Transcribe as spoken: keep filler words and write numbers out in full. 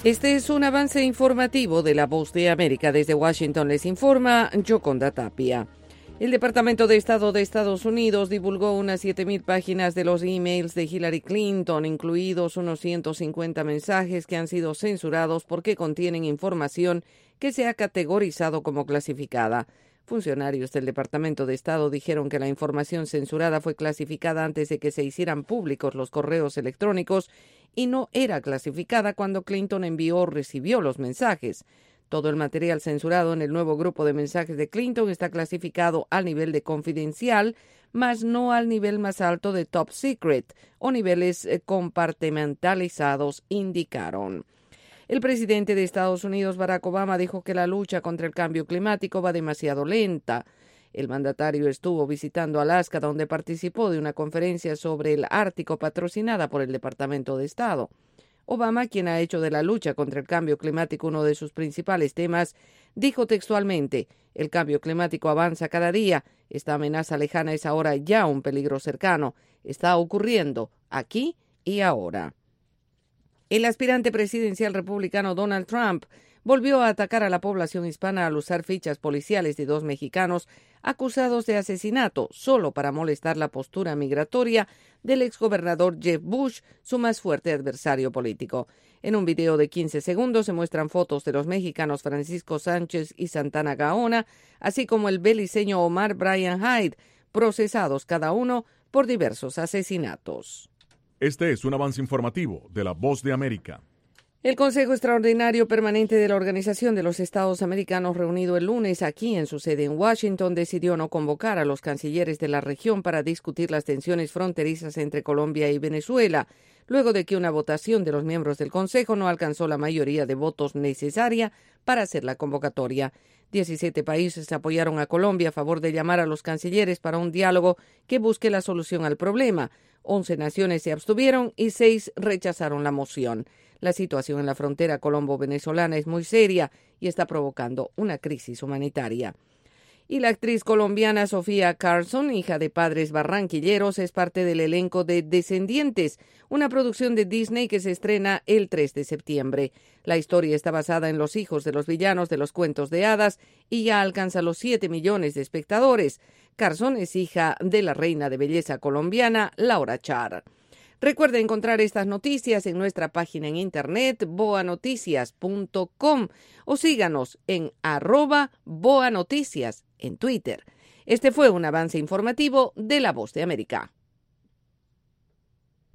Este es un avance informativo de La Voz de América. Desde Washington les informa Yoconda Tapia. El Departamento de Estado de Estados Unidos divulgó unas siete mil páginas de los emails de Hillary Clinton, incluidos unos ciento cincuenta mensajes que han sido censurados porque contienen información que se ha categorizado como clasificada. Funcionarios del Departamento de Estado dijeron que la información censurada fue clasificada antes de que se hicieran públicos los correos electrónicos y no era clasificada cuando Clinton envió o recibió los mensajes. Todo el material censurado en el nuevo grupo de mensajes de Clinton está clasificado al nivel de confidencial, mas no al nivel más alto de top secret o niveles compartimentalizados, indicaron. El presidente de Estados Unidos, Barack Obama, dijo que la lucha contra el cambio climático va demasiado lenta. El mandatario estuvo visitando Alaska, donde participó de una conferencia sobre el Ártico patrocinada por el Departamento de Estado. Obama, quien ha hecho de la lucha contra el cambio climático uno de sus principales temas, dijo textualmente: el cambio climático avanza cada día, esta amenaza lejana es ahora ya un peligro cercano, está ocurriendo aquí y ahora. El aspirante presidencial republicano Donald Trump volvió a atacar a la población hispana al usar fichas policiales de dos mexicanos acusados de asesinato solo para molestar la postura migratoria del exgobernador Jeb Bush, su más fuerte adversario político. En un video de quince segundos se muestran fotos de los mexicanos Francisco Sánchez y Santana Gaona, así como el beliceño Omar Brian Hyde, procesados cada uno por diversos asesinatos. Este es un avance informativo de La Voz de América. El Consejo Extraordinario Permanente de la Organización de los Estados Americanos, reunido el lunes aquí en su sede en Washington, decidió no convocar a los cancilleres de la región para discutir las tensiones fronterizas entre Colombia y Venezuela, luego de que una votación de los miembros del Consejo no alcanzó la mayoría de votos necesaria para hacer la convocatoria. diecisiete países apoyaron a Colombia a favor de llamar a los cancilleres para un diálogo que busque la solución al problema. once naciones se abstuvieron y seis rechazaron la moción. La situación en la frontera colombo-venezolana es muy seria y está provocando una crisis humanitaria. Y la actriz colombiana Sofía Carson, hija de padres barranquilleros, es parte del elenco de Descendientes, una producción de Disney que se estrena el tres de septiembre. La historia está basada en los hijos de los villanos de los cuentos de hadas y ya alcanza los siete millones de espectadores. Carson es hija de la reina de belleza colombiana, Laura Char. Recuerde encontrar estas noticias en nuestra página en internet boa noticias punto com o síganos en arroba boanoticias en Twitter. Este fue un avance informativo de La Voz de América.